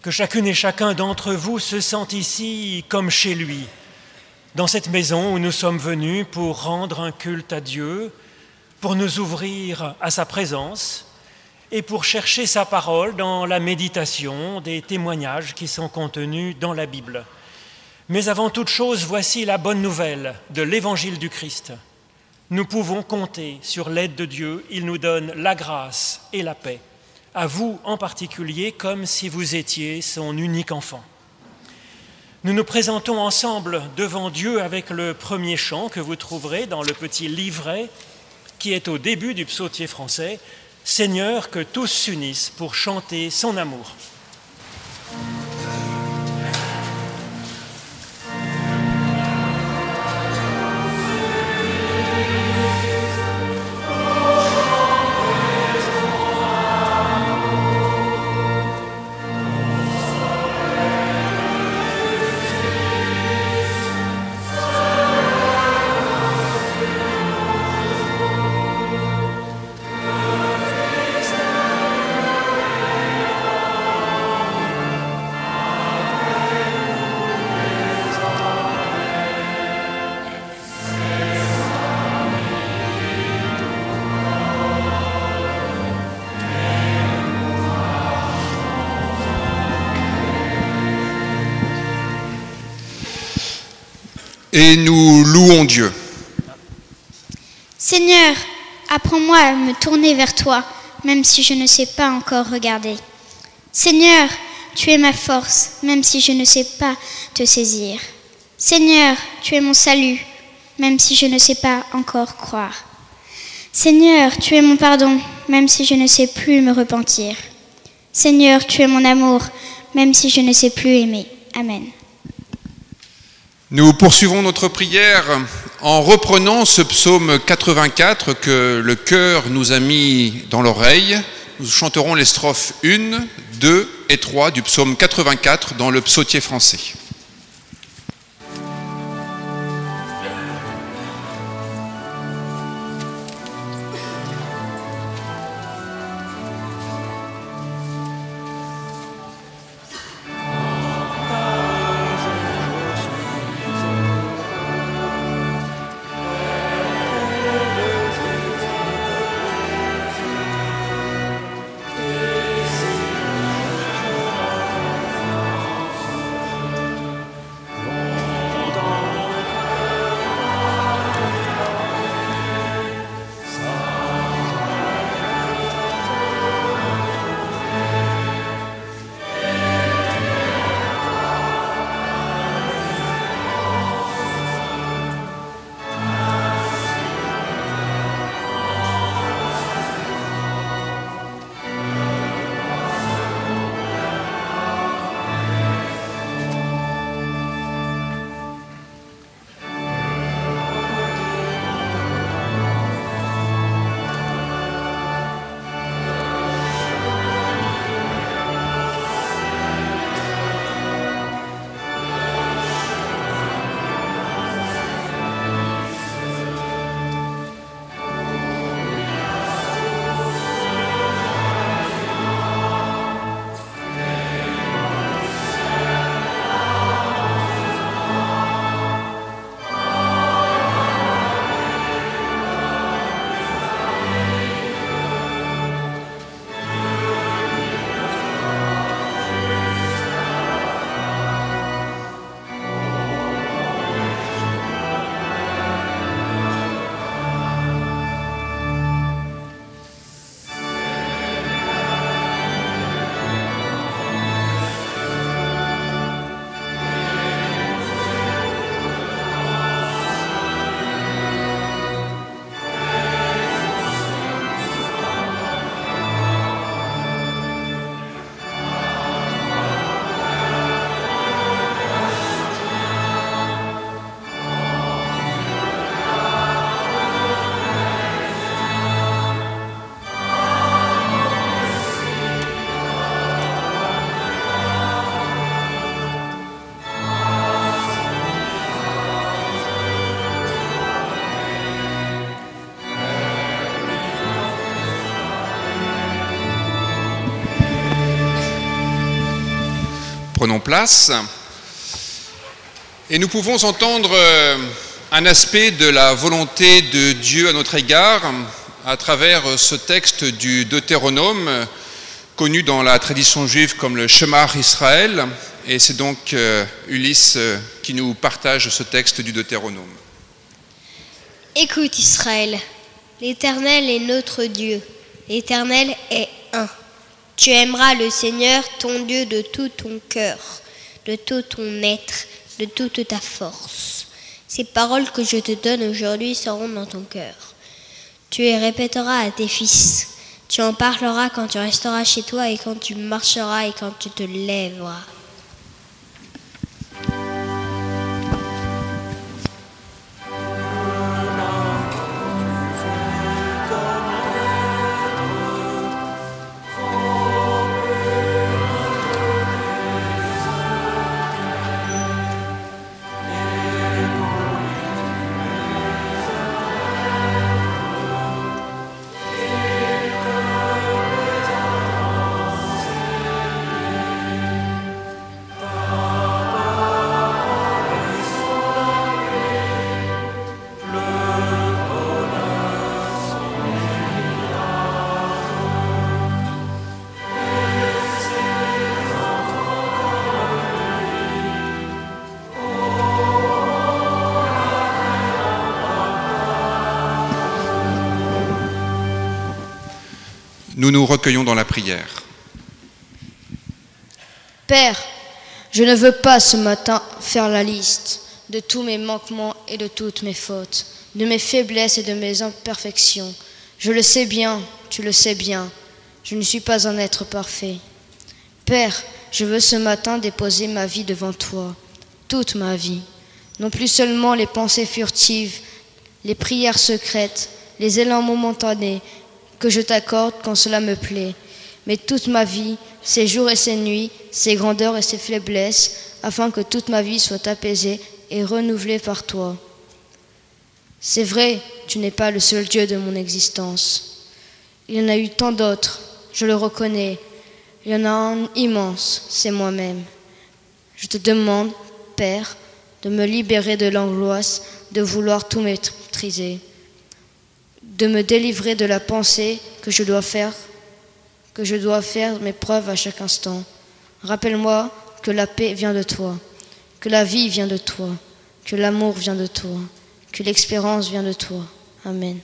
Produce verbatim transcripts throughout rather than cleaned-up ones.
que chacune et chacun d'entre vous se sente ici comme chez lui, dans cette maison où nous sommes venus pour rendre un culte à Dieu, pour nous ouvrir à sa présence et pour chercher sa parole dans la méditation des témoignages qui sont contenus dans la Bible. Mais avant toute chose, voici la bonne nouvelle de l'Évangile du Christ. Nous pouvons compter sur l'aide de Dieu, il nous donne la grâce et la paix, à vous en particulier, comme si vous étiez son unique enfant. Nous nous présentons ensemble devant Dieu avec le premier chant que vous trouverez dans le petit livret qui est au début du psautier français, « Seigneur, que tous s'unissent pour chanter son amour ». Et nous louons Dieu. Seigneur, apprends-moi à me tourner vers toi, même si je ne sais pas encore regarder. Seigneur, tu es ma force, même si je ne sais pas te saisir. Seigneur, tu es mon salut, même si je ne sais pas encore croire. Seigneur, tu es mon pardon, même si je ne sais plus me repentir. Seigneur, tu es mon amour, même si je ne sais plus aimer. Amen. Nous poursuivons notre prière en reprenant ce psaume quatre-vingt-quatre que le chœur nous a mis dans l'oreille. Nous chanterons les strophes un, deux et trois du psaume quatre-vingt-quatre dans le psautier français. Prenons place. Et nous pouvons entendre un aspect de la volonté de Dieu à notre égard à travers ce texte du Deutéronome, connu dans la tradition juive comme le Shema Israël. Et c'est donc euh, Ulysse euh, qui nous partage ce texte du Deutéronome. Écoute Israël, l'Éternel est notre Dieu, l'Éternel est un. Tu aimeras le Seigneur, ton Dieu, de tout ton cœur, de tout ton être, de toute ta force. Ces paroles que je te donne aujourd'hui seront dans ton cœur. Tu les répéteras à tes fils. Tu en parleras quand tu resteras chez toi et quand tu marcheras et quand tu te lèveras. Nous nous recueillons dans la prière. Père, je ne veux pas ce matin faire la liste de tous mes manquements et de toutes mes fautes, de mes faiblesses et de mes imperfections. Je le sais bien, tu le sais bien, je ne suis pas un être parfait. Père, je veux ce matin déposer ma vie devant toi, toute ma vie, non plus seulement les pensées furtives, les prières secrètes, les élans momentanés, que je t'accorde quand cela me plaît, mais toute ma vie, ses jours et ses nuits, ses grandeurs et ses faiblesses, afin que toute ma vie soit apaisée et renouvelée par toi. C'est vrai, tu n'es pas le seul Dieu de mon existence. Il y en a eu tant d'autres, je le reconnais. Il y en a un immense, c'est moi-même. Je te demande, Père, de me libérer de l'angoisse de vouloir tout maîtriser, de me délivrer de la pensée que je dois faire, que je dois faire mes preuves à chaque instant. Rappelle-moi que la paix vient de toi, que la vie vient de toi, que l'amour vient de toi, que l'espérance vient de toi. Amen.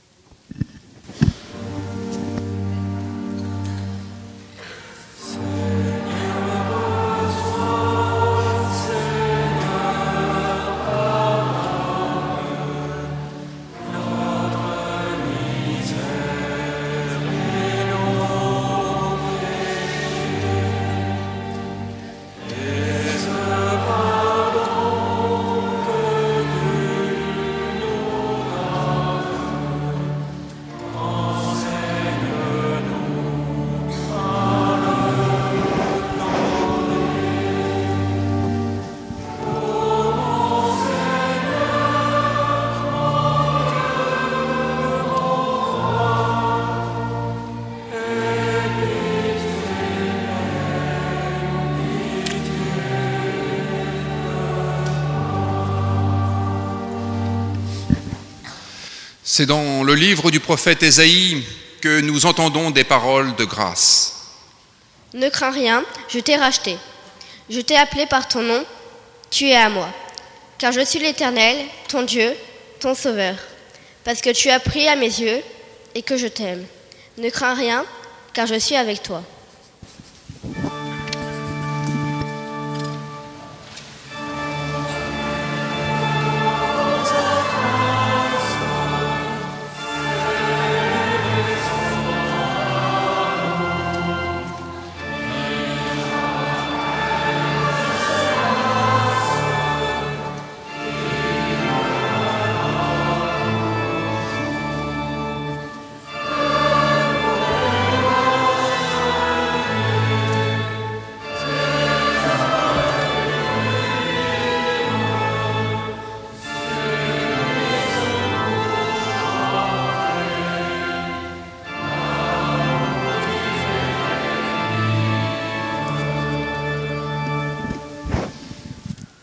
C'est dans le livre du prophète Ésaïe que nous entendons des paroles de grâce. Ne crains rien, je t'ai racheté. Je t'ai appelé par ton nom, tu es à moi. Car je suis l'Éternel, ton Dieu, ton Sauveur. Parce que tu as pris à mes yeux et que je t'aime. Ne crains rien, car je suis avec toi.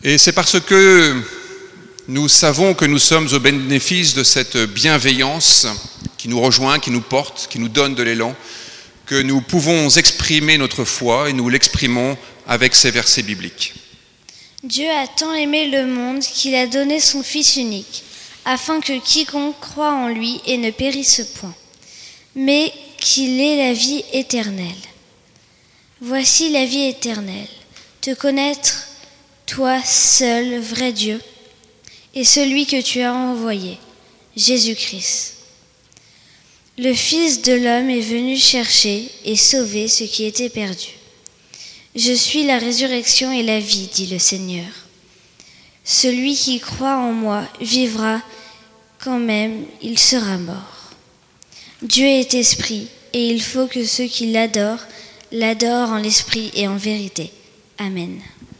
Et c'est parce que nous savons que nous sommes au bénéfice de cette bienveillance qui nous rejoint, qui nous porte, qui nous donne de l'élan, que nous pouvons exprimer notre foi et nous l'exprimons avec ces versets bibliques. Dieu a tant aimé le monde qu'il a donné son Fils unique, afin que quiconque croit en lui et ne périsse point, mais qu'il ait la vie éternelle. Voici la vie éternelle, te connaître, toi seul, vrai Dieu, et celui que tu as envoyé, Jésus-Christ. Le Fils de l'homme est venu chercher et sauver ce qui était perdu. Je suis la résurrection et la vie, dit le Seigneur. Celui qui croit en moi vivra quand même il sera mort. Dieu est esprit, et il faut que ceux qui l'adorent l'adorent en l'esprit et en vérité. Amen.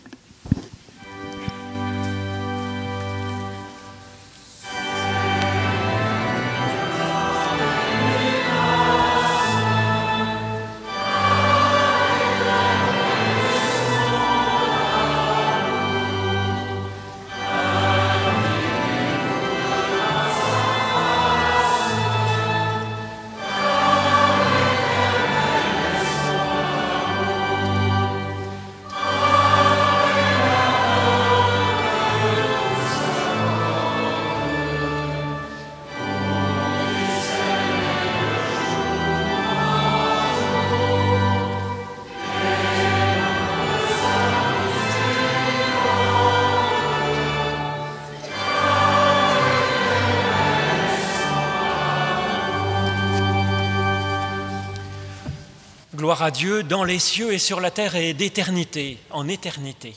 Gloire à Dieu dans les cieux et sur la terre et d'éternité en éternité.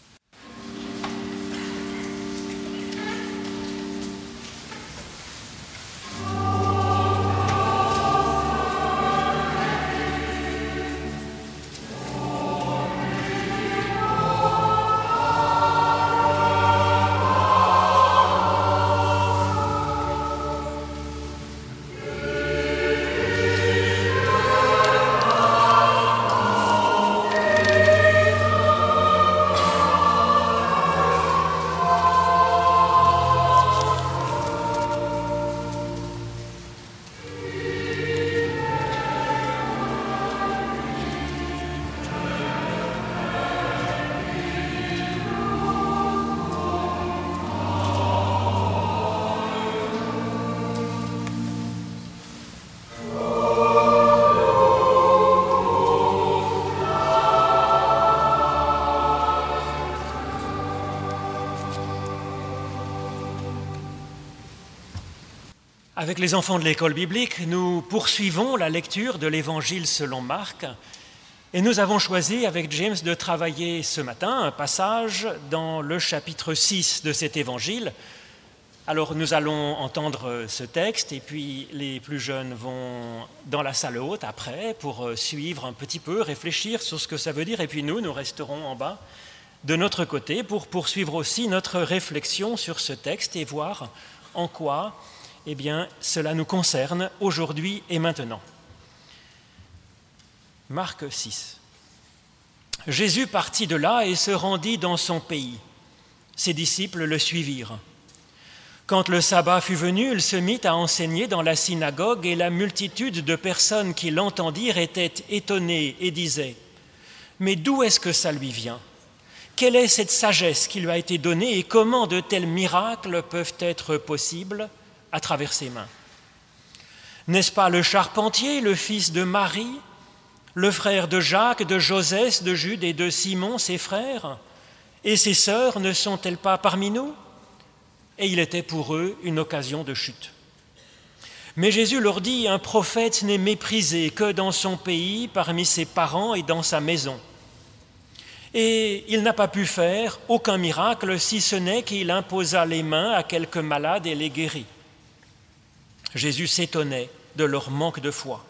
Avec les enfants de l'école biblique, nous poursuivons la lecture de l'Évangile selon Marc et nous avons choisi avec James de travailler ce matin un passage dans le chapitre six de cet Évangile. Alors nous allons entendre ce texte et puis les plus jeunes vont dans la salle haute après pour suivre un petit peu, réfléchir sur ce que ça veut dire et puis nous, nous resterons en bas de notre côté pour poursuivre aussi notre réflexion sur ce texte et voir en quoi eh bien, cela nous concerne aujourd'hui et maintenant. Marc six. Jésus partit de là et se rendit dans son pays. Ses disciples le suivirent. Quand le sabbat fut venu, il se mit à enseigner dans la synagogue et la multitude de personnes qui l'entendirent étaient étonnées et disaient « Mais d'où est-ce que ça lui vient ? Quelle est cette sagesse qui lui a été donnée et comment de tels miracles peuvent être possibles ? À travers ses mains. N'est-ce pas le charpentier, le fils de Marie, le frère de Jacques, de Josès, de Jude et de Simon, ses frères? Et ses sœurs ne sont-elles pas parmi nous? Et il était pour eux une occasion de chute. Mais Jésus leur dit, un prophète n'est méprisé que dans son pays, parmi ses parents et dans sa maison. Et il n'a pas pu faire aucun miracle, si ce n'est qu'il imposa les mains à quelques malades et les guérit. Jésus s'étonnait de leur manque de foi.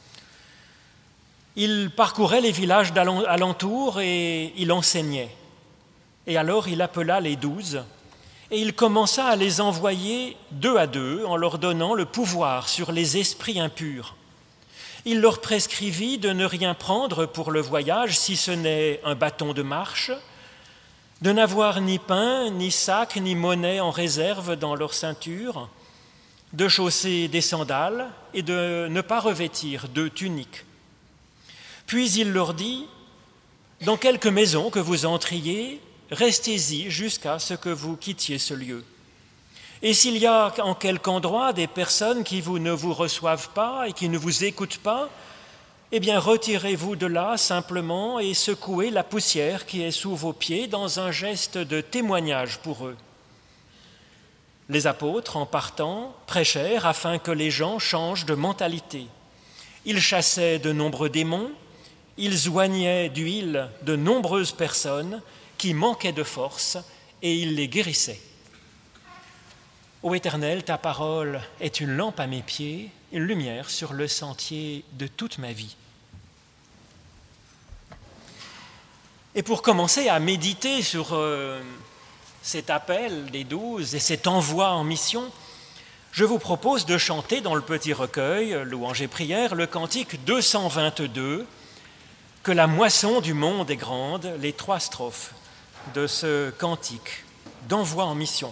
Il parcourait les villages alentours et il enseignait. Et alors il appela les douze et il commença à les envoyer deux à deux en leur donnant le pouvoir sur les esprits impurs. Il leur prescrivit de ne rien prendre pour le voyage si ce n'est un bâton de marche, de n'avoir ni pain, ni sac, ni monnaie en réserve dans leur ceinture, de chausser des sandales et de ne pas revêtir de tunique. Puis il leur dit, « Dans quelque maison que vous entriez, restez-y jusqu'à ce que vous quittiez ce lieu. Et s'il y a en quelque endroit des personnes qui vous, ne vous reçoivent pas et qui ne vous écoutent pas, eh bien retirez-vous de là simplement et secouez la poussière qui est sous vos pieds dans un geste de témoignage pour eux. » Les apôtres, en partant, prêchèrent afin que les gens changent de mentalité. Ils chassaient de nombreux démons, ils oignaient d'huile de nombreuses personnes qui manquaient de force et ils les guérissaient. Ô Éternel, ta parole est une lampe à mes pieds, une lumière sur le sentier de toute ma vie. Et pour commencer à méditer sur euh, cet appel des douze et cet envoi en mission, je vous propose de chanter dans le petit recueil Louanges et prières le cantique deux cent vingt-deux, que la moisson du monde est grande, les trois strophes de ce cantique d'envoi en mission.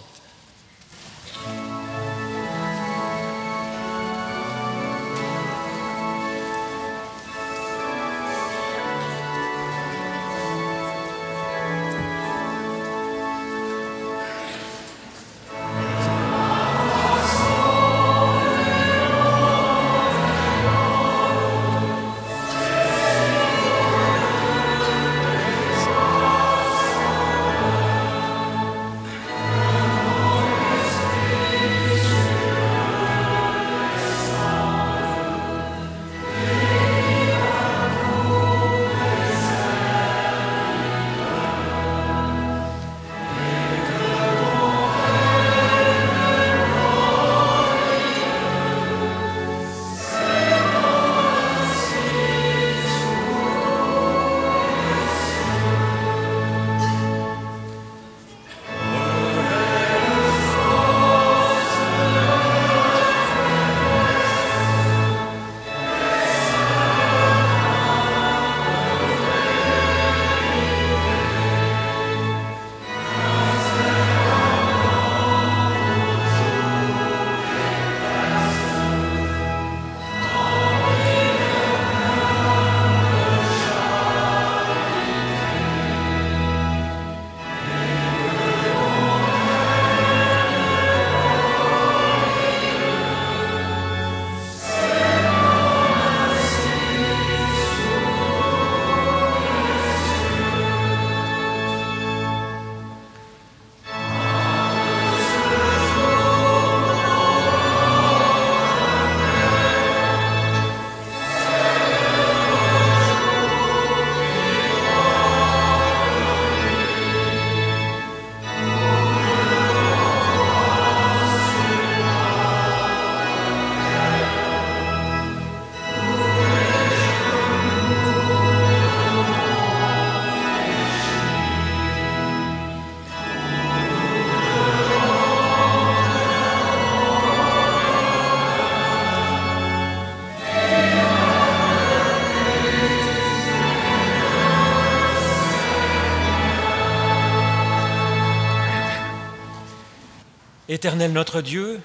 Éternel notre Dieu,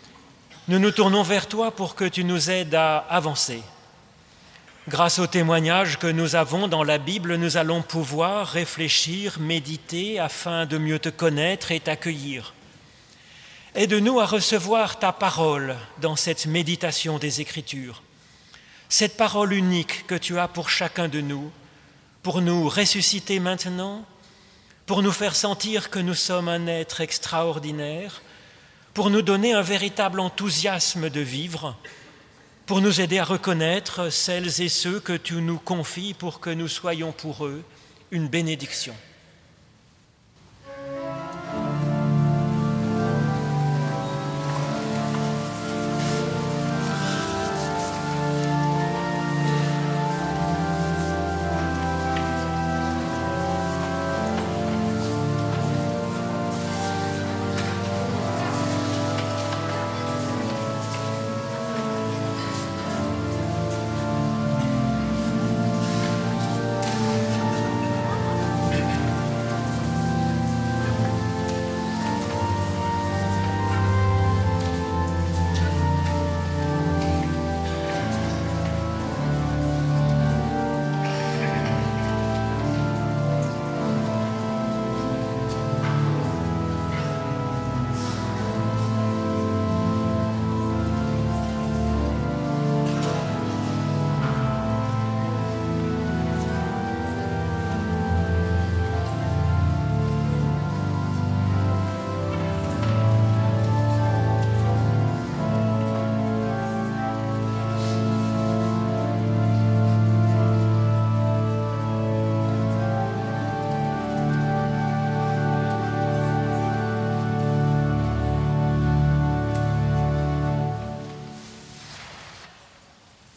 nous nous tournons vers toi pour que tu nous aides à avancer. Grâce aux témoignages que nous avons dans la Bible, nous allons pouvoir réfléchir, méditer afin de mieux te connaître et t'accueillir. Aide-nous à recevoir ta parole dans cette méditation des Écritures, cette parole unique que tu as pour chacun de nous, pour nous ressusciter maintenant, pour nous faire sentir que nous sommes un être extraordinaire, pour nous donner un véritable enthousiasme de vivre, pour nous aider à reconnaître celles et ceux que tu nous confies pour que nous soyons pour eux une bénédiction.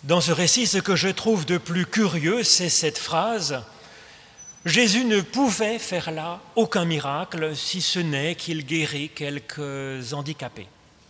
Dans ce récit, ce que je trouve de plus curieux, c'est cette phrase « Jésus ne pouvait faire là aucun miracle, si ce n'est qu'il guérit quelques handicapés ».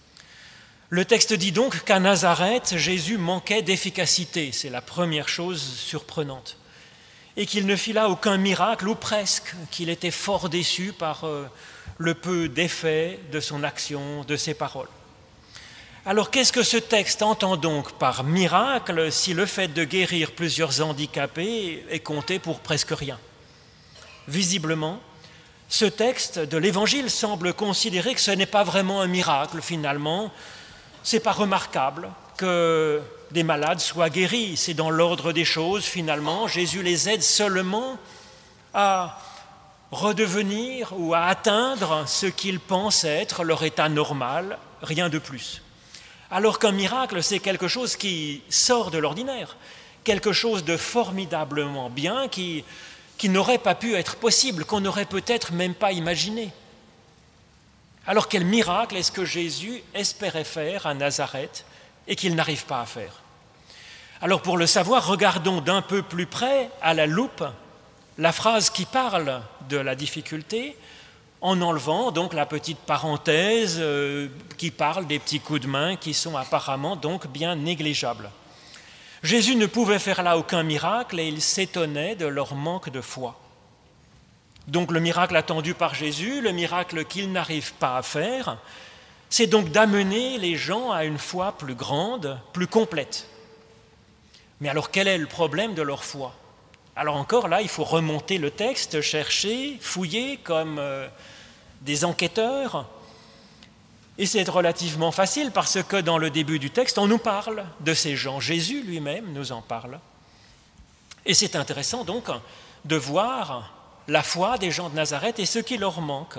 Le texte dit donc qu'à Nazareth, Jésus manquait d'efficacité, c'est la première chose surprenante, et qu'il ne fit là aucun miracle, ou presque, qu'il était fort déçu par euh, le peu d'effet de son action, de ses paroles. Alors qu'est-ce que ce texte entend donc par miracle si le fait de guérir plusieurs handicapés est compté pour presque rien ? Visiblement, ce texte de l'Évangile semble considérer que ce n'est pas vraiment un miracle finalement. Ce n'est pas remarquable que des malades soient guéris. C'est dans l'ordre des choses finalement. Jésus les aide seulement à redevenir ou à atteindre ce qu'ils pensent être leur état normal, rien de plus. Alors qu'un miracle, c'est quelque chose qui sort de l'ordinaire, quelque chose de formidablement bien qui, qui n'aurait pas pu être possible, qu'on n'aurait peut-être même pas imaginé. Alors quel miracle est-ce que Jésus espérait faire à Nazareth et qu'il n'arrive pas à faire ? Alors pour le savoir, regardons d'un peu plus près, à la loupe, la phrase qui parle de la difficulté, en enlevant donc la petite parenthèse euh, qui parle des petits coups de main qui sont apparemment donc bien négligeables. Jésus ne pouvait faire là aucun miracle et il s'étonnait de leur manque de foi. Donc le miracle attendu par Jésus, le miracle qu'il n'arrive pas à faire, c'est donc d'amener les gens à une foi plus grande, plus complète. Mais alors quel est le problème de leur foi ? Alors encore là, il faut remonter le texte, chercher, fouiller comme euh, des enquêteurs. Et c'est relativement facile parce que dans le début du texte, on nous parle de ces gens. Jésus lui-même nous en parle. Et c'est intéressant donc de voir la foi des gens de Nazareth et ce qui leur manque.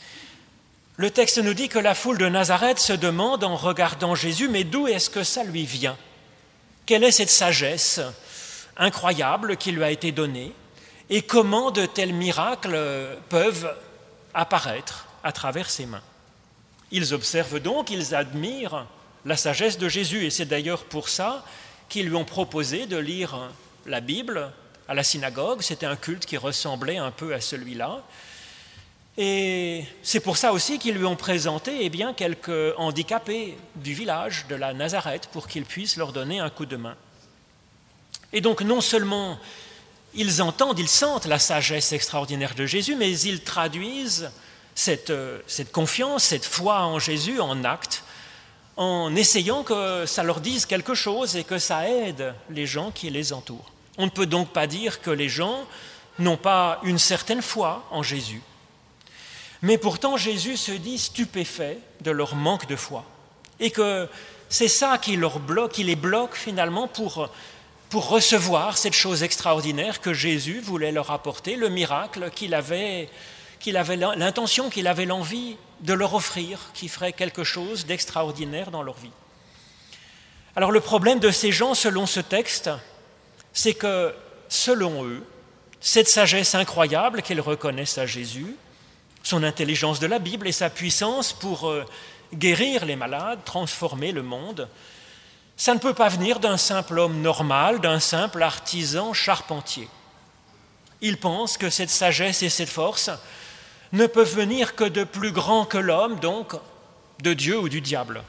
Le texte nous dit que la foule de Nazareth se demande en regardant Jésus, mais d'où est-ce que ça lui vient ? Quelle est cette sagesse incroyable qui lui a été donnée et comment de tels miracles peuvent apparaître à travers ses mains ? Ils observent donc, ils admirent la sagesse de Jésus et c'est d'ailleurs pour ça qu'ils lui ont proposé de lire la Bible à la synagogue. C'était un culte qui ressemblait un peu à celui-là. Et c'est pour ça aussi qu'ils lui ont présenté eh bien, quelques handicapés du village de la Nazareth pour qu'ils puissent leur donner un coup de main. Et donc non seulement ils entendent, ils sentent la sagesse extraordinaire de Jésus, mais ils traduisent cette, cette confiance, cette foi en Jésus en actes, en essayant que ça leur dise quelque chose et que ça aide les gens qui les entourent. On ne peut donc pas dire que les gens n'ont pas une certaine foi en Jésus. Mais pourtant, Jésus se dit stupéfait de leur manque de foi. Et que c'est ça qui, leur bloque, qui les bloque finalement pour, pour recevoir cette chose extraordinaire que Jésus voulait leur apporter, le miracle qu'il avait, qu'il avait l'intention, qu'il avait l'envie de leur offrir, qui ferait quelque chose d'extraordinaire dans leur vie. Alors le problème de ces gens, selon ce texte, c'est que, selon eux, cette sagesse incroyable qu'ils reconnaissent à Jésus, son intelligence de la Bible et sa puissance pour euh, guérir les malades, transformer le monde, ça ne peut pas venir d'un simple homme normal, d'un simple artisan charpentier. Ils pensent que cette sagesse et cette force ne peuvent venir que de plus grand que l'homme, donc de Dieu ou du diable.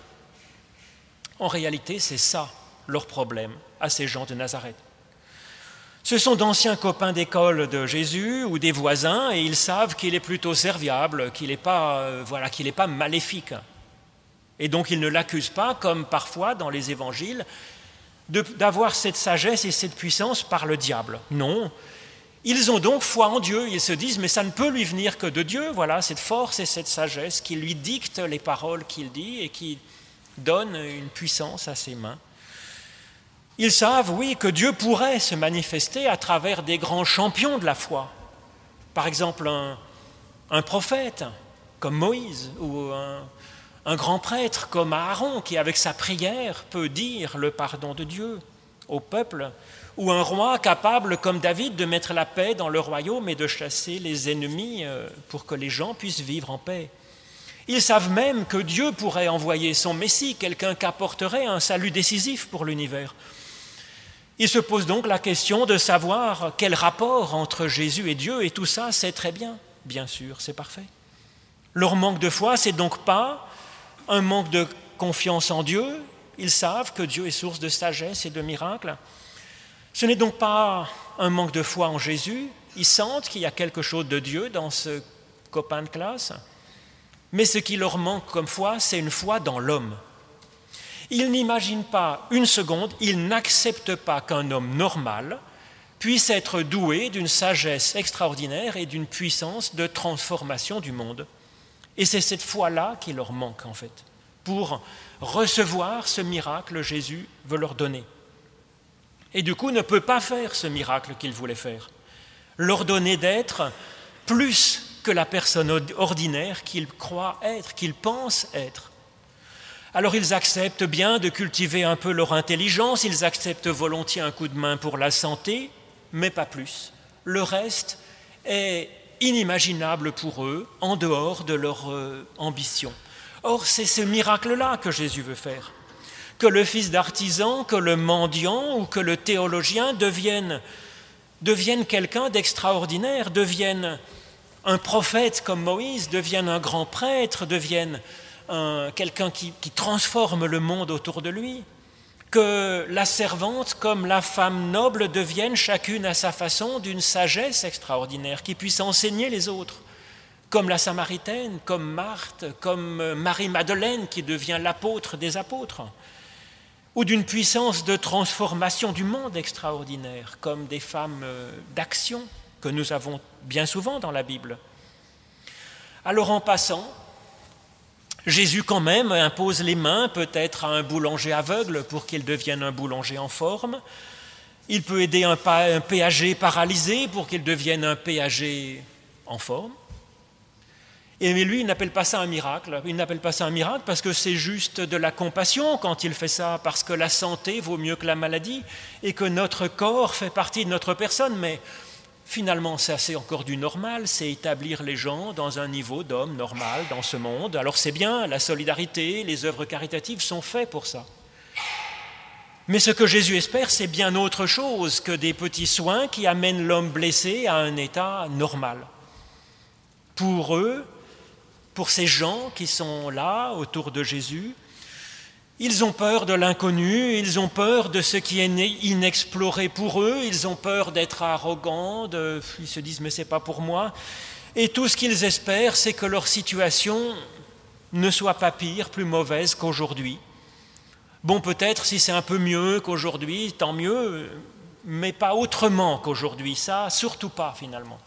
En réalité, c'est ça leur problème à ces gens de Nazareth. Ce sont d'anciens copains d'école de Jésus ou des voisins et ils savent qu'il est plutôt serviable, qu'il n'est pas, euh, voilà, qu'il n'est pas maléfique. Et donc ils ne l'accusent pas, comme parfois dans les évangiles, de, d'avoir cette sagesse et cette puissance par le diable. Non, ils ont donc foi en Dieu. Ils se disent, mais ça ne peut lui venir que de Dieu, voilà, cette force et cette sagesse qui lui dictent les paroles qu'il dit et qui donnent une puissance à ses mains. Ils savent, oui, que Dieu pourrait se manifester à travers des grands champions de la foi. Par exemple, un, un prophète comme Moïse ou un, un grand prêtre comme Aaron qui, avec sa prière, peut dire le pardon de Dieu au peuple, ou un roi capable comme David de mettre la paix dans le royaume et de chasser les ennemis pour que les gens puissent vivre en paix. Ils savent même que Dieu pourrait envoyer son Messie, quelqu'un qui apporterait un salut décisif pour l'univers. Il se pose donc la question de savoir quel rapport entre Jésus et Dieu, et tout ça, c'est très bien, bien sûr, c'est parfait. Leur manque de foi, c'est donc pas un manque de confiance en Dieu. Ils savent que Dieu est source de sagesse et de miracles. Ce n'est donc pas un manque de foi en Jésus. Ils sentent qu'il y a quelque chose de Dieu dans ce copain de classe. Mais ce qui leur manque comme foi, c'est une foi dans l'homme. Ils n'imaginent pas une seconde, ils n'acceptent pas qu'un homme normal puisse être doué d'une sagesse extraordinaire et d'une puissance de transformation du monde. Et c'est cette foi-là qui leur manque en fait, pour recevoir ce miracle Jésus veut leur donner. Et du coup ne peut pas faire ce miracle qu'il voulait faire, leur donner d'être plus que la personne ordinaire qu'ils croient être, qu'ils pensent être. Alors ils acceptent bien de cultiver un peu leur intelligence, ils acceptent volontiers un coup de main pour la santé, mais pas plus. Le reste est inimaginable pour eux, en dehors de leur euh, ambition. Or, c'est ce miracle-là que Jésus veut faire. Que le fils d'artisan, que le mendiant ou que le théologien devienne, devienne quelqu'un d'extraordinaire, devienne un prophète comme Moïse, devienne un grand prêtre, devienne un, quelqu'un qui, qui transforme le monde autour de lui. Que la servante comme la femme noble deviennent chacune à sa façon d'une sagesse extraordinaire, qui puisse enseigner les autres, comme la Samaritaine, comme Marthe, comme Marie-Madeleine qui devient l'apôtre des apôtres, ou d'une puissance de transformation du monde extraordinaire, comme des femmes d'action que nous avons bien souvent dans la Bible. Alors en passant, Jésus quand même impose les mains peut-être à un boulanger aveugle pour qu'il devienne un boulanger en forme. Il peut aider un péager paralysé pour qu'il devienne un péager en forme. Et mais lui, il n'appelle pas ça un miracle. Il n'appelle pas ça un miracle parce que c'est juste de la compassion quand il fait ça, parce que la santé vaut mieux que la maladie et que notre corps fait partie de notre personne. Mais finalement, ça c'est encore du normal, c'est établir les gens dans un niveau d'homme normal dans ce monde. Alors c'est bien, la solidarité, les œuvres caritatives sont faites pour ça. Mais ce que Jésus espère, c'est bien autre chose que des petits soins qui amènent l'homme blessé à un état normal. Pour eux, pour ces gens qui sont là autour de Jésus, ils ont peur de l'inconnu, ils ont peur de ce qui est inexploré pour eux, ils ont peur d'être arrogants, de, ils se disent « mais ce n'est pas pour moi ». Et tout ce qu'ils espèrent, c'est que leur situation ne soit pas pire, plus mauvaise qu'aujourd'hui. Bon, peut-être si c'est un peu mieux qu'aujourd'hui, tant mieux, mais pas autrement qu'aujourd'hui, ça, surtout pas finalement.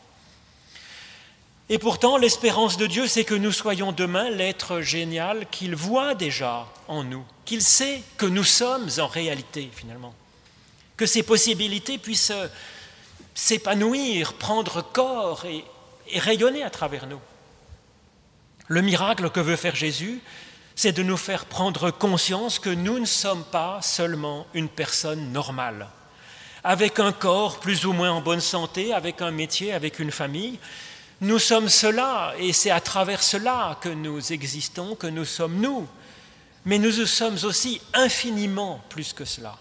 Et pourtant, l'espérance de Dieu, c'est que nous soyons demain l'être génial qu'il voit déjà en nous, qu'il sait que nous sommes en réalité, finalement. Que ces possibilités puissent s'épanouir, prendre corps et, et rayonner à travers nous. Le miracle que veut faire Jésus, c'est de nous faire prendre conscience que nous ne sommes pas seulement une personne normale, avec un corps plus ou moins en bonne santé, avec un métier, avec une famille. Nous sommes cela, et c'est à travers cela que nous existons, que nous sommes nous. Mais nous sommes aussi infiniment plus que cela.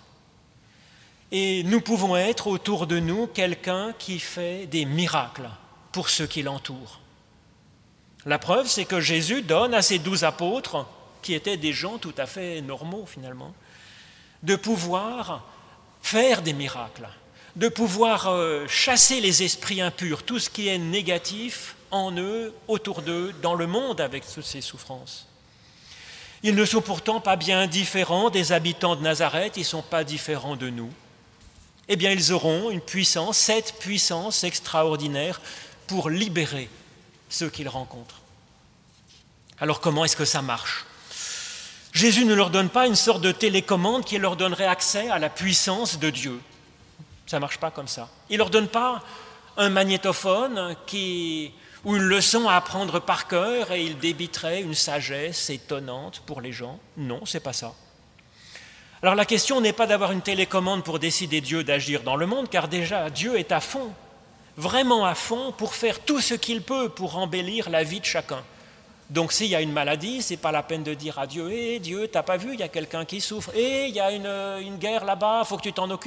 Et nous pouvons être autour de nous quelqu'un qui fait des miracles pour ceux qui l'entourent. La preuve, c'est que Jésus donne à ses douze apôtres, qui étaient des gens tout à fait normaux finalement, de pouvoir faire des miracles, de pouvoir euh, chasser les esprits impurs, tout ce qui est négatif en eux, autour d'eux, dans le monde avec toutes ces souffrances. Ils ne sont pourtant pas bien différents des habitants de Nazareth, ils ne sont pas différents de nous. Eh bien, ils auront une puissance, cette puissance extraordinaire pour libérer ceux qu'ils rencontrent. Alors comment est-ce que ça marche ? Jésus ne leur donne pas une sorte de télécommande qui leur donnerait accès à la puissance de Dieu. Ça ne marche pas comme ça. Il ne leur donne pas un magnétophone qui, ou une leçon à apprendre par cœur et il débiterait une sagesse étonnante pour les gens. Non, ce n'est pas ça. Alors la question n'est pas d'avoir une télécommande pour décider Dieu d'agir dans le monde, car déjà Dieu est à fond, vraiment à fond, pour faire tout ce qu'il peut pour embellir la vie de chacun. Donc s'il y a une maladie, ce n'est pas la peine de dire à Dieu « Eh Dieu, tu n'as pas vu, il y a quelqu'un qui souffre. Eh, il y a une, une guerre là-bas, il faut que tu t'en occupes. »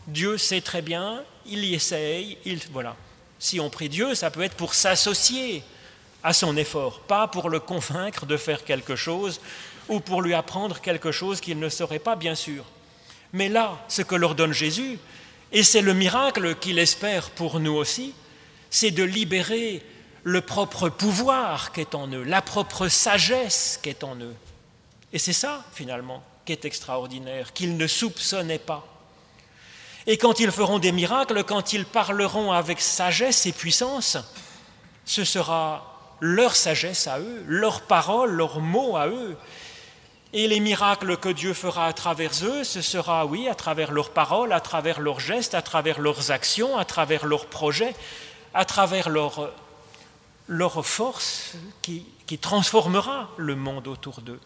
Dieu sait très bien, il y essaye, il, voilà. Si on prie Dieu, ça peut être pour s'associer à son effort, pas pour le convaincre de faire quelque chose ou pour lui apprendre quelque chose qu'il ne saurait pas, bien sûr. Mais là, ce que leur donne Jésus, et c'est le miracle qu'il espère pour nous aussi, c'est de libérer le propre pouvoir qui est en eux, la propre sagesse qui est en eux. Et c'est ça, finalement, qui est extraordinaire, qu'ils ne soupçonnaient pas. Et quand ils feront des miracles, quand ils parleront avec sagesse et puissance, ce sera leur sagesse à eux, leurs paroles, leurs mots à eux. Et les miracles que Dieu fera à travers eux, ce sera, oui, à travers leurs paroles, à travers leurs gestes, à travers leurs actions, à travers leurs projets, à travers leur, leur force qui, qui transformera le monde autour d'eux.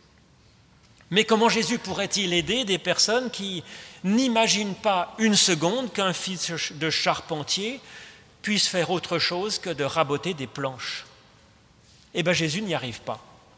Mais comment Jésus pourrait-il aider des personnes qui n'imaginent pas une seconde qu'un fils de charpentier puisse faire autre chose que de raboter des planches? Eh bien, Jésus n'y arrive pas.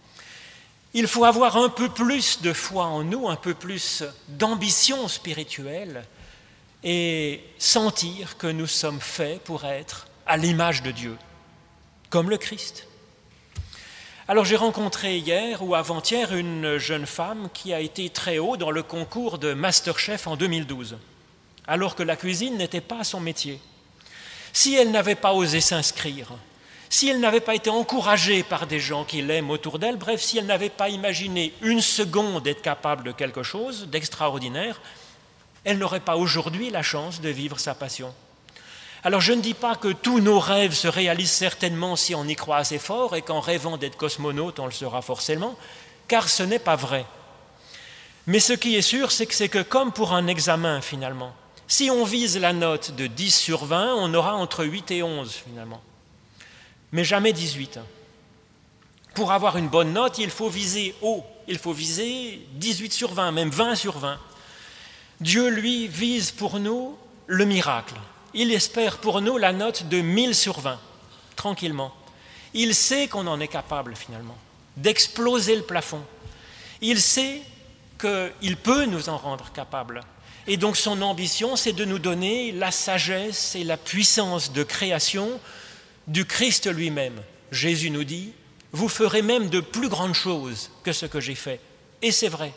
Il faut avoir un peu plus de foi en nous, un peu plus d'ambition spirituelle et sentir que nous sommes faits pour être à l'image de Dieu, comme le Christ. Alors j'ai rencontré hier ou avant-hier une jeune femme qui a été très haut dans le concours de Masterchef en deux mille douze, alors que la cuisine n'était pas son métier. Si elle n'avait pas osé s'inscrire, si elle n'avait pas été encouragée par des gens qui l'aiment autour d'elle, bref, si elle n'avait pas imaginé une seconde être capable de quelque chose d'extraordinaire, elle n'aurait pas aujourd'hui la chance de vivre sa passion. Alors je ne dis pas que tous nos rêves se réalisent certainement si on y croit assez fort et qu'en rêvant d'être cosmonaute, on le sera forcément, car ce n'est pas vrai. Mais ce qui est sûr, c'est que c'est que comme pour un examen finalement, si on vise la note de dix sur vingt, on aura entre huit et onze finalement, mais jamais dix-huit. Pour avoir une bonne note, il faut viser haut, il faut viser dix-huit sur vingt, même vingt sur vingt. Dieu, lui, vise pour nous le miracle. Il espère pour nous la note de mille sur vingt, tranquillement. Il sait qu'on en est capable, finalement, d'exploser le plafond. Il sait qu'il peut nous en rendre capables. Et donc son ambition, c'est de nous donner la sagesse et la puissance de création du Christ lui-même. Jésus nous dit, « Vous ferez même de plus grandes choses que ce que j'ai fait. » Et c'est vrai.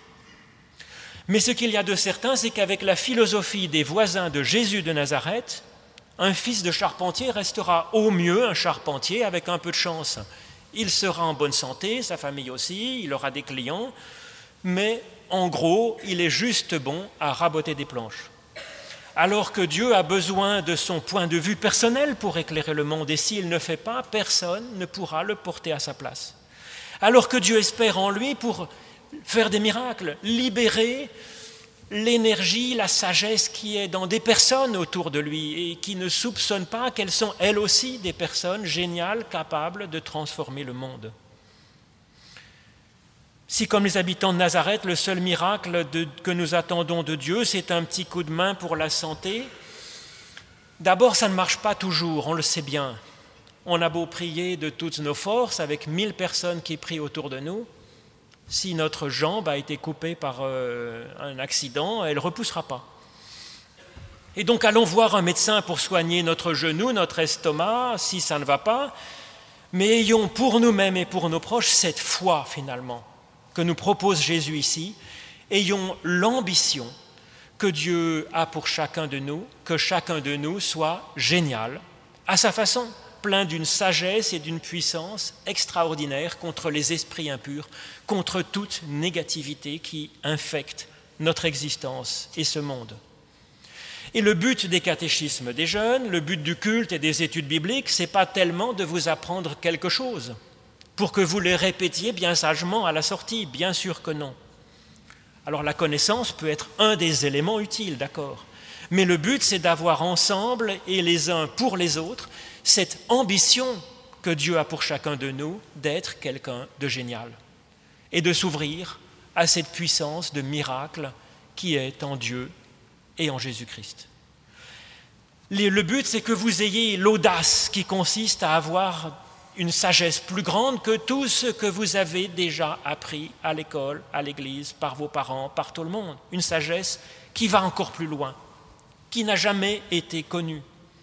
Mais ce qu'il y a de certain, c'est qu'avec la philosophie des voisins de Jésus de Nazareth, un fils de charpentier restera au mieux un charpentier avec un peu de chance. Il sera en bonne santé, sa famille aussi, il aura des clients, mais en gros, il est juste bon à raboter des planches. Alors que Dieu a besoin de son point de vue personnel pour éclairer le monde, et s'il ne fait pas, personne ne pourra le porter à sa place. Alors que Dieu espère en lui pour faire des miracles, libérer l'énergie, la sagesse qui est dans des personnes autour de lui et qui ne soupçonnent pas qu'elles sont elles aussi des personnes géniales, capables de transformer le monde. Si, comme les habitants de Nazareth, le seul miracle de, que nous attendons de Dieu, c'est un petit coup de main pour la santé, d'abord, ça ne marche pas toujours, on le sait bien. On a beau prier de toutes nos forces, avec mille personnes qui prient autour de nous, si notre jambe a été coupée par euh, un accident, elle ne repoussera pas. Et donc allons voir un médecin pour soigner notre genou, notre estomac, si ça ne va pas, mais ayons pour nous-mêmes et pour nos proches cette foi finalement que nous propose Jésus ici, ayons l'ambition que Dieu a pour chacun de nous, que chacun de nous soit génial, à sa façon, plein d'une sagesse et d'une puissance extraordinaire contre les esprits impurs, contre toute négativité qui infecte notre existence et ce monde. Et le but des catéchismes des jeunes, le but du culte et des études bibliques, ce n'est pas tellement de vous apprendre quelque chose pour que vous les répétiez bien sagement à la sortie, bien sûr que non. Alors la connaissance peut être un des éléments utiles, d'accord, mais le but c'est d'avoir ensemble et les uns pour les autres cette ambition que Dieu a pour chacun de nous d'être quelqu'un de génial et de s'ouvrir à cette puissance de miracle qui est en Dieu et en Jésus-Christ. Le but, c'est que vous ayez l'audace qui consiste à avoir une sagesse plus grande que tout ce que vous avez déjà appris à l'école, à l'église, par vos parents, par tout le monde. Une sagesse qui va encore plus loin, qui n'a jamais été connu.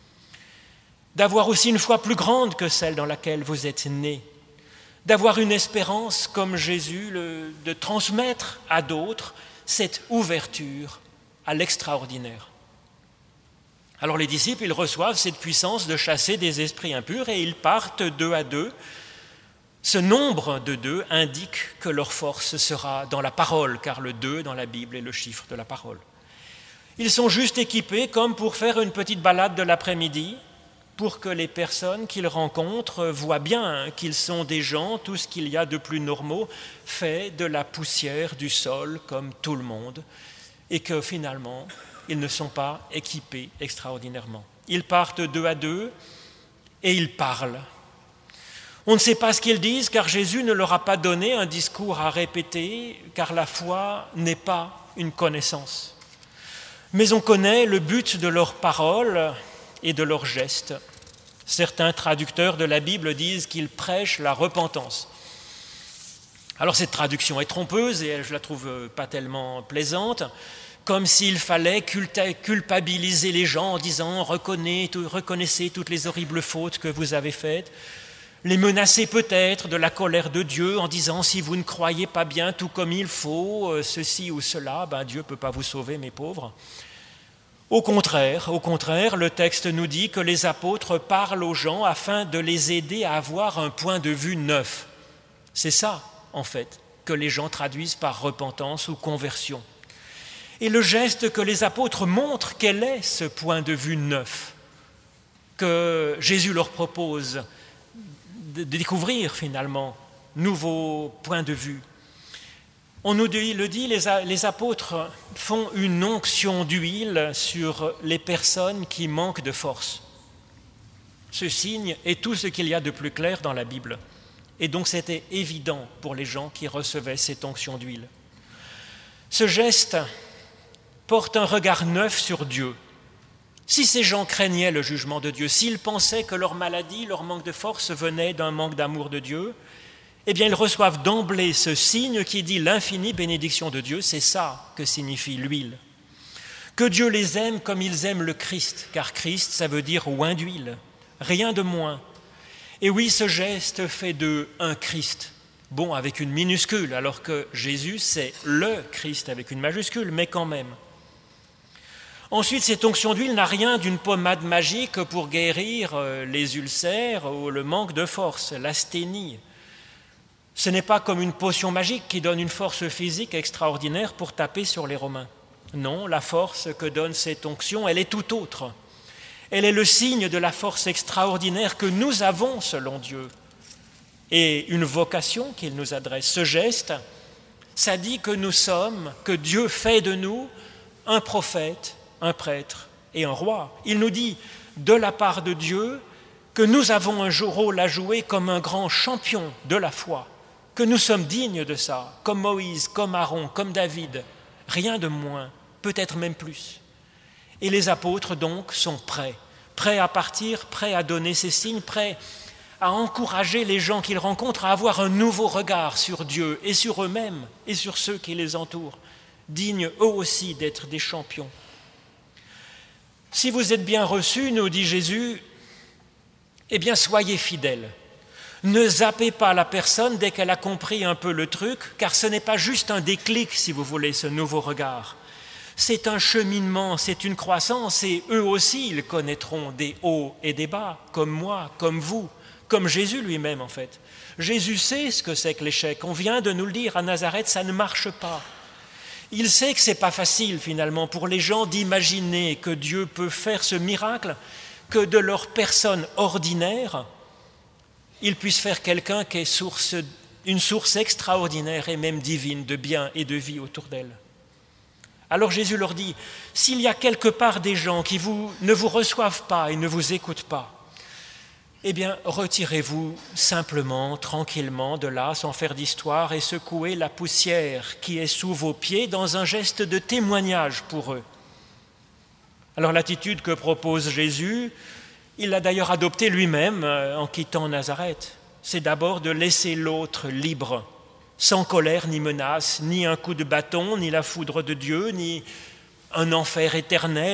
D'avoir aussi une foi plus grande que celle dans laquelle vous êtes nés. D'avoir une espérance comme Jésus, le, de transmettre à d'autres cette ouverture à l'extraordinaire. Alors les disciples, ils reçoivent cette puissance de chasser des esprits impurs et ils partent deux à deux. Ce nombre de deux indique que leur force sera dans la parole, car le deux dans la Bible est le chiffre de la parole. Ils sont juste équipés comme pour faire une petite balade de l'après-midi, pour que les personnes qu'ils rencontrent voient bien qu'ils sont des gens, tout ce qu'il y a de plus normaux, faits de la poussière du sol comme tout le monde, et que finalement, ils ne sont pas équipés extraordinairement. Ils partent deux à deux et ils parlent. On ne sait pas ce qu'ils disent car Jésus ne leur a pas donné un discours à répéter, car la foi n'est pas une connaissance. Mais on connaît le but de leurs paroles et de leurs gestes. Certains traducteurs de la Bible disent qu'ils prêchent la repentance. Alors cette traduction est trompeuse et je la trouve pas tellement plaisante, comme s'il fallait culpabiliser les gens en disant « reconnaissez toutes les horribles fautes que vous avez faites », les menacer peut-être de la colère de Dieu en disant « si vous ne croyez pas bien tout comme il faut, ceci ou cela, ben Dieu ne peut pas vous sauver, mes pauvres ». Au contraire, au contraire, le texte nous dit que les apôtres parlent aux gens afin de les aider à avoir un point de vue neuf. C'est ça, en fait, que les gens traduisent par repentance ou conversion. Et le geste que les apôtres montrent, quel est ce point de vue neuf que Jésus leur propose de découvrir finalement, nouveau point de vue. On nous dit, le dit, les, les apôtres font une onction d'huile sur les personnes qui manquent de force. Ce signe est tout ce qu'il y a de plus clair dans la Bible. Et donc c'était évident pour les gens qui recevaient cette onction d'huile. Ce geste porte un regard neuf sur Dieu. Si ces gens craignaient le jugement de Dieu, s'ils pensaient que leur maladie, leur manque de force venait d'un manque d'amour de Dieu, eh bien ils reçoivent d'emblée ce signe qui dit l'infinie bénédiction de Dieu, c'est ça que signifie l'huile. Que Dieu les aime comme ils aiment le Christ, car Christ, ça veut dire oint d'huile, rien de moins. Et oui, ce geste fait d'eux un Christ, bon avec une minuscule, alors que Jésus c'est le Christ avec une majuscule, mais quand même. Ensuite, cette onction d'huile n'a rien d'une pommade magique pour guérir les ulcères ou le manque de force, l'asthénie. Ce n'est pas comme une potion magique qui donne une force physique extraordinaire pour taper sur les Romains. Non, la force que donne cette onction, elle est tout autre. Elle est le signe de la force extraordinaire que nous avons selon Dieu. Et une vocation qu'il nous adresse. Ce geste, ça dit que nous sommes, que Dieu fait de nous un prophète, un prêtre et un roi. Il nous dit, de la part de Dieu, que nous avons un rôle à jouer comme un grand champion de la foi, que nous sommes dignes de ça, comme Moïse, comme Aaron, comme David, rien de moins, peut-être même plus. Et les apôtres donc sont prêts, prêts à partir, prêts à donner ces signes, prêts à encourager les gens qu'ils rencontrent à avoir un nouveau regard sur Dieu et sur eux-mêmes et sur ceux qui les entourent, dignes eux aussi d'être des champions. Si vous êtes bien reçus, nous dit Jésus, eh bien soyez fidèles. Ne zappez pas la personne dès qu'elle a compris un peu le truc, car ce n'est pas juste un déclic, si vous voulez, ce nouveau regard. C'est un cheminement, c'est une croissance, et eux aussi, ils connaîtront des hauts et des bas, comme moi, comme vous, comme Jésus lui-même en fait. Jésus sait ce que c'est que l'échec. On vient de nous le dire, à Nazareth, ça ne marche pas. Il sait que ce n'est pas facile finalement pour les gens d'imaginer que Dieu peut faire ce miracle, que de leur personne ordinaire, il puisse faire quelqu'un qui est source, une source extraordinaire et même divine de bien et de vie autour d'elle. Alors Jésus leur dit, s'il y a quelque part des gens qui vous, ne vous reçoivent pas et ne vous écoutent pas, eh bien retirez-vous simplement, tranquillement de là, sans faire d'histoire, et secouez la poussière qui est sous vos pieds dans un geste de témoignage pour eux. Alors l'attitude que propose Jésus, il l'a d'ailleurs adoptée lui-même en quittant Nazareth. C'est d'abord de laisser l'autre libre, sans colère ni menace, ni un coup de bâton, ni la foudre de Dieu, ni un enfer éternel,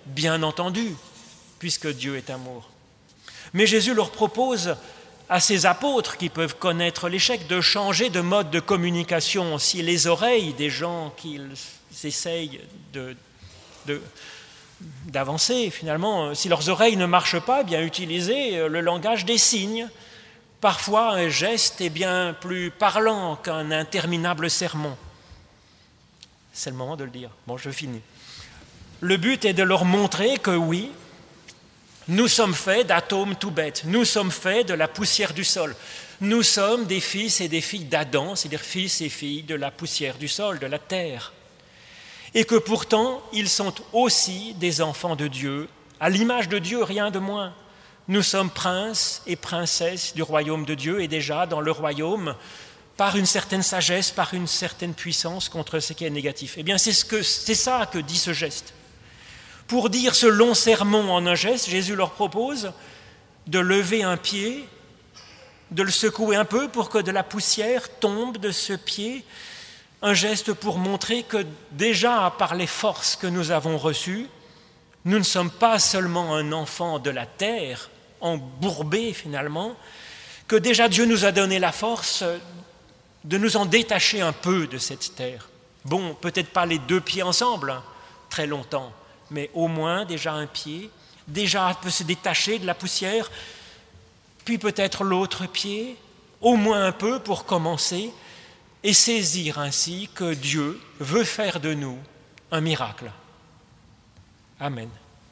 bien entendu, puisque Dieu est amour. Mais Jésus leur propose à ses apôtres qui peuvent connaître l'échec de changer de mode de communication. Si les oreilles des gens qu'ils essayent de, de, d'avancer, finalement, si leurs oreilles ne marchent pas, eh bien utiliser le langage des signes. Parfois, un geste est bien plus parlant qu'un interminable sermon. C'est le moment de le dire. Bon, je finis. Le but est de leur montrer que oui, nous sommes faits d'atomes tout bêtes, nous sommes faits de la poussière du sol. Nous sommes des fils et des filles d'Adam, c'est-à-dire fils et filles de la poussière du sol, de la terre. Et que pourtant, ils sont aussi des enfants de Dieu, à l'image de Dieu, rien de moins. Nous sommes princes et princesses du royaume de Dieu, et déjà dans le royaume, par une certaine sagesse, par une certaine puissance contre ce qui est négatif. Eh bien, c'est, ce que, c'est ça que dit ce geste. Pour dire ce long sermon en un geste, Jésus leur propose de lever un pied, de le secouer un peu pour que de la poussière tombe de ce pied, un geste pour montrer que déjà par les forces que nous avons reçues, nous ne sommes pas seulement un enfant de la terre, embourbé finalement, que déjà Dieu nous a donné la force de nous en détacher un peu de cette terre. Bon, peut-être pas les deux pieds ensemble, hein, très longtemps, mais au moins déjà un pied, déjà peut se détacher de la poussière, puis peut-être l'autre pied, au moins un peu pour commencer, et saisir ainsi que Dieu veut faire de nous un miracle. Amen.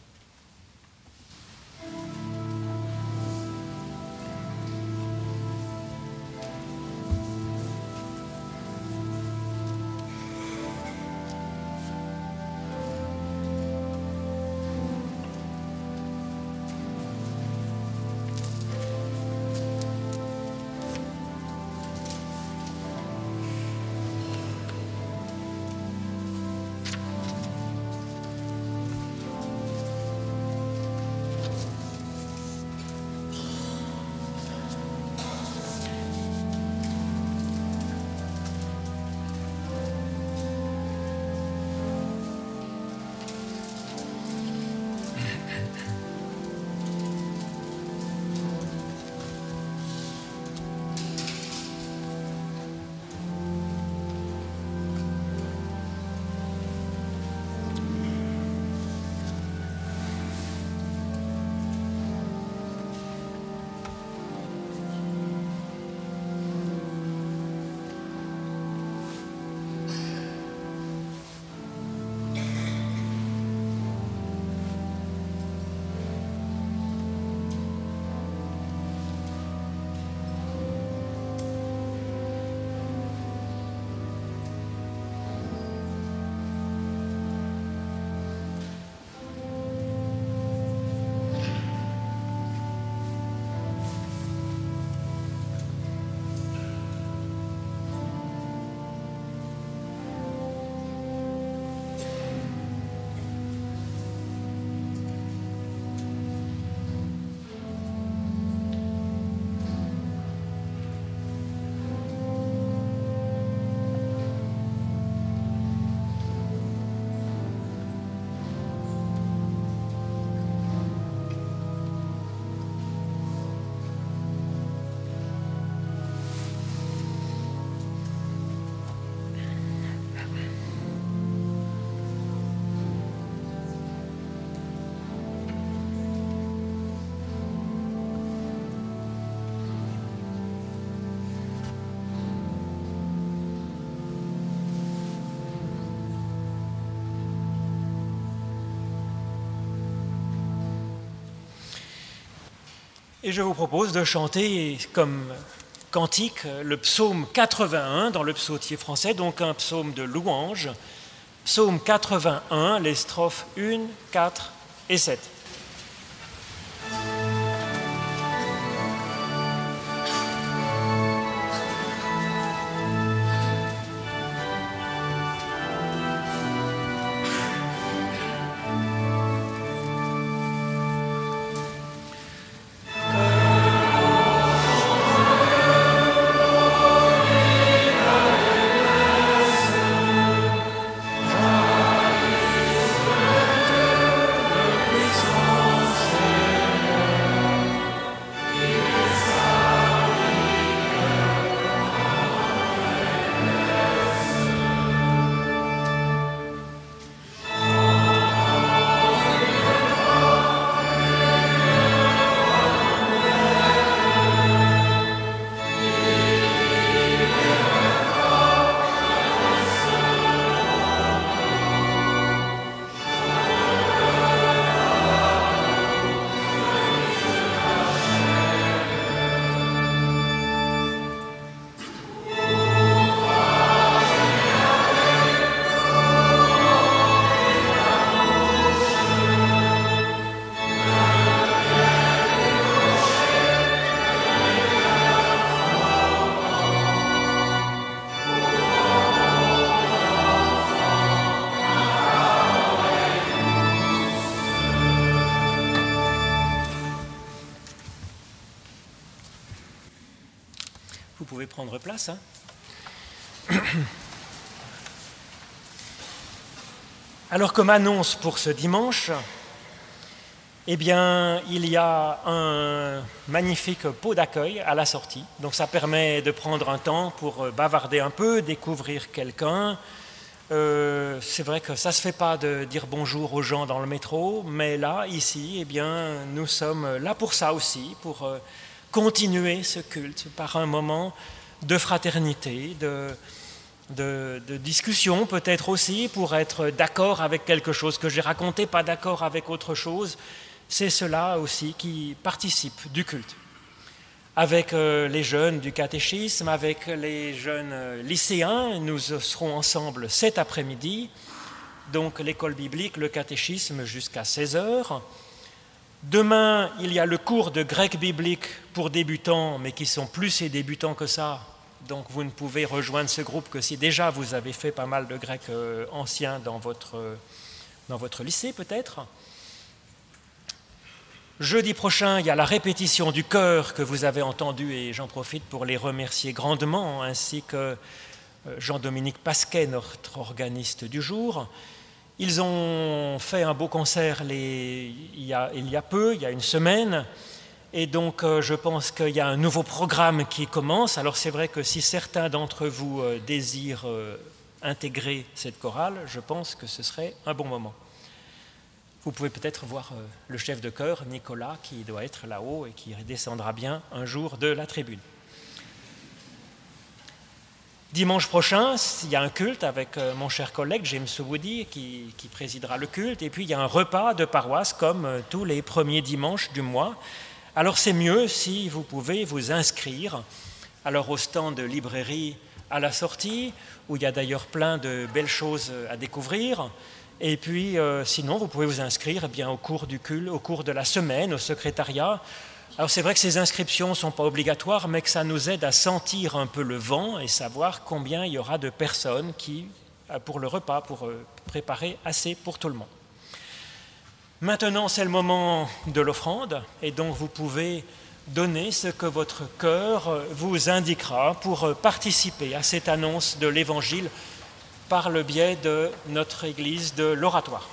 Et je vous propose de chanter comme cantique le psaume quatre-vingt-un dans le psautier français, donc un psaume de louange. Psaume quatre-vingt-un, les strophes un, quatre et sept. Joyeux Vous pouvez prendre place. Hein. Alors, comme annonce pour ce dimanche, eh bien, il y a un magnifique pot d'accueil à la sortie. Donc, ça permet de prendre un temps pour bavarder un peu, découvrir quelqu'un. Euh, c'est vrai que ça ne se fait pas de dire bonjour aux gens dans le métro, mais là, ici, eh bien, nous sommes là pour ça aussi, pour euh, continuer ce culte par un moment de fraternité, de, de, de discussion peut-être aussi, pour être d'accord avec quelque chose que j'ai raconté, pas d'accord avec autre chose. C'est cela aussi qui participe du culte. Avec euh, les jeunes du catéchisme, avec les jeunes euh, lycéens, nous serons ensemble cet après-midi, donc l'école biblique, le catéchisme jusqu'à seize heures. Demain, il y a le cours de grec biblique pour débutants, mais qui sont plus et débutants que ça, donc vous ne pouvez rejoindre ce groupe que si déjà vous avez fait pas mal de grec euh, ancien dans votre, euh, dans votre lycée peut-être. Jeudi prochain, il y a la répétition du chœur que vous avez entendu et j'en profite pour les remercier grandement, ainsi que Jean-Dominique Pasquet, notre organiste du jour. Ils ont fait un beau concert les, il, y a, il y a peu, il y a une semaine, et donc je pense qu'il y a un nouveau programme qui commence. Alors c'est vrai que si certains d'entre vous désirent intégrer cette chorale, je pense que ce serait un bon moment. Vous pouvez peut-être voir le chef de chœur, Nicolas, qui doit être là-haut et qui descendra bien un jour de la tribune. Dimanche prochain, il y a un culte avec mon cher collègue James Woody qui, qui présidera le culte. Et puis il y a un repas de paroisse comme tous les premiers dimanches du mois. Alors c'est mieux si vous pouvez vous inscrire. Alors au stand de librairie à la sortie, où il y a d'ailleurs plein de belles choses à découvrir. Et puis, euh, sinon, vous pouvez vous inscrire eh bien, au cours du culte, au cours de la semaine, au secrétariat. Alors, c'est vrai que ces inscriptions ne sont pas obligatoires, mais que ça nous aide à sentir un peu le vent et savoir combien il y aura de personnes qui, pour le repas, pour euh, préparer assez pour tout le monde. Maintenant, c'est le moment de l'offrande, et donc vous pouvez donner ce que votre cœur vous indiquera pour participer à cette annonce de l'Évangile par le biais de notre Église de l'Oratoire.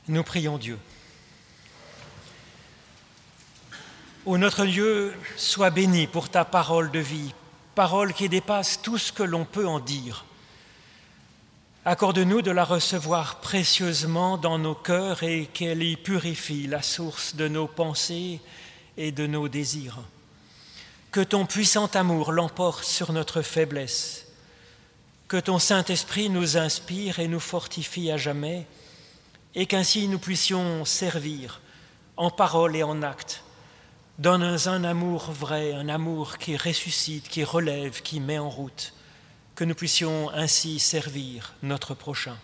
Nous prions Dieu. Ô notre Dieu, sois béni pour ta parole de vie, parole qui dépasse tout ce que l'on peut en dire. Accorde-nous de la recevoir précieusement dans nos cœurs et qu'elle y purifie la source de nos pensées et de nos désirs. Que ton puissant amour l'emporte sur notre faiblesse. Que ton Saint-Esprit nous inspire et nous fortifie à jamais, et qu'ainsi nous puissions servir en parole et en acte, dans un amour vrai, un amour qui ressuscite, qui relève, qui met en route, que nous puissions ainsi servir notre prochain.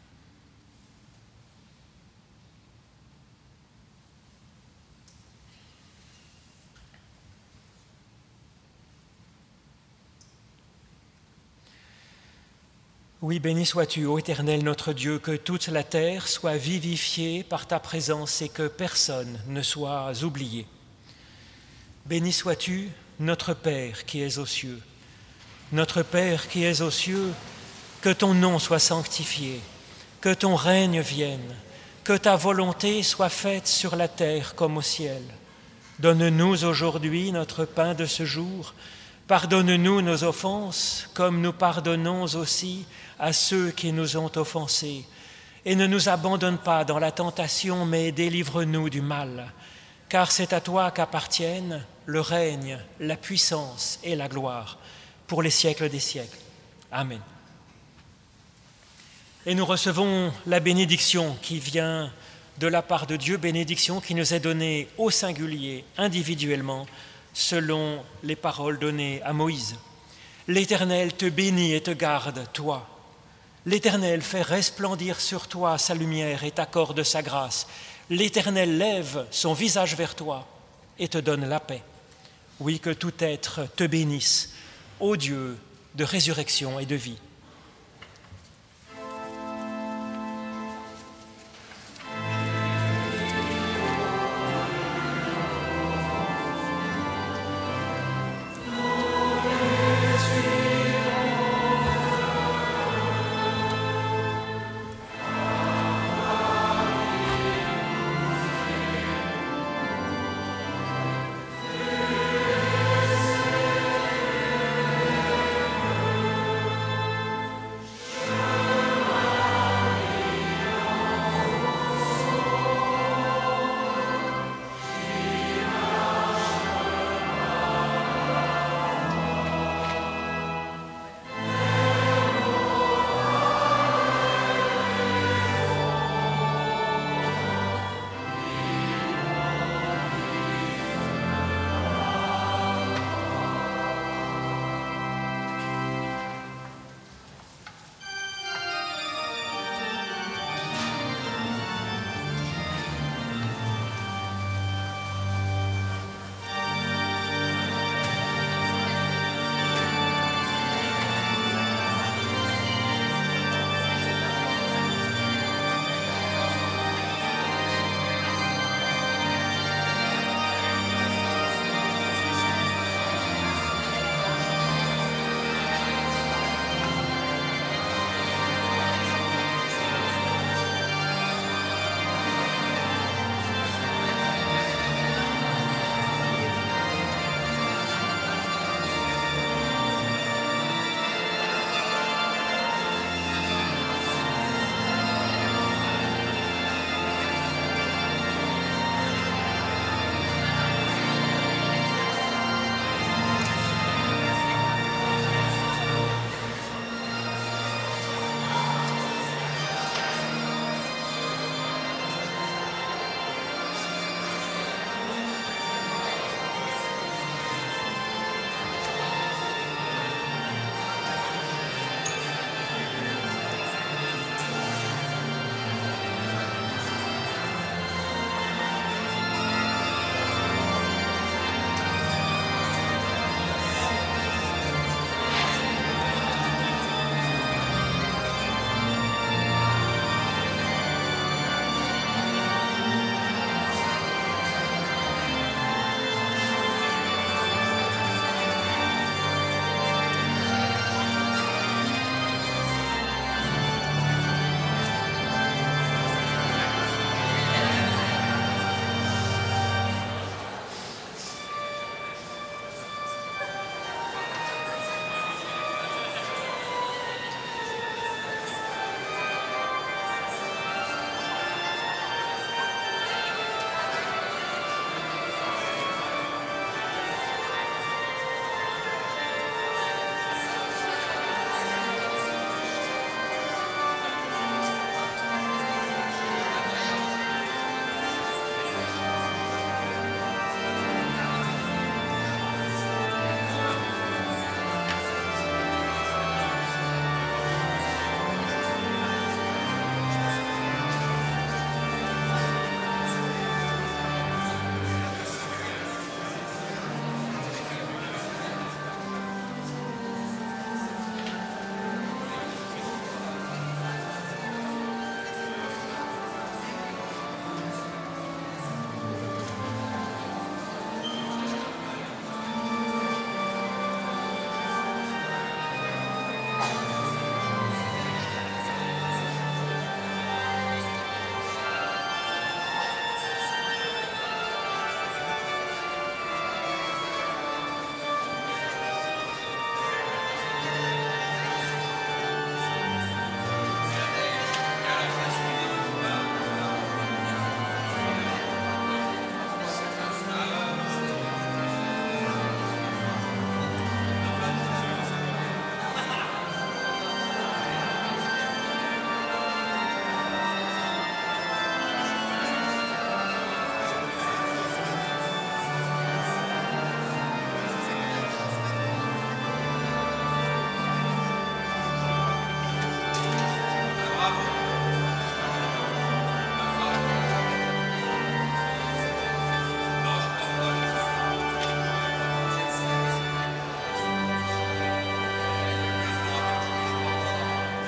Oui, béni sois-tu, ô Éternel notre Dieu, que toute la terre soit vivifiée par ta présence et que personne ne soit oublié. Béni sois-tu, notre Père qui es aux cieux. Notre Père qui es aux cieux, que ton nom soit sanctifié, que ton règne vienne, que ta volonté soit faite sur la terre comme au ciel. Donne-nous aujourd'hui notre pain de ce jour. Pardonne-nous nos offenses, comme nous pardonnons aussi à ceux qui nous ont offensés. Et ne nous abandonne pas dans la tentation, mais délivre-nous du mal. Car c'est à toi qu'appartiennent le règne, la puissance et la gloire, pour les siècles des siècles. Amen. Et nous recevons la bénédiction qui vient de la part de Dieu, bénédiction qui nous est donnée au singulier, individuellement, selon les paroles données à Moïse. L'Éternel te bénit et te garde, toi. L'Éternel fait resplendir sur toi sa lumière et t'accorde sa grâce. L'Éternel lève son visage vers toi et te donne la paix. Oui, que tout être te bénisse, ô Dieu de résurrection et de vie.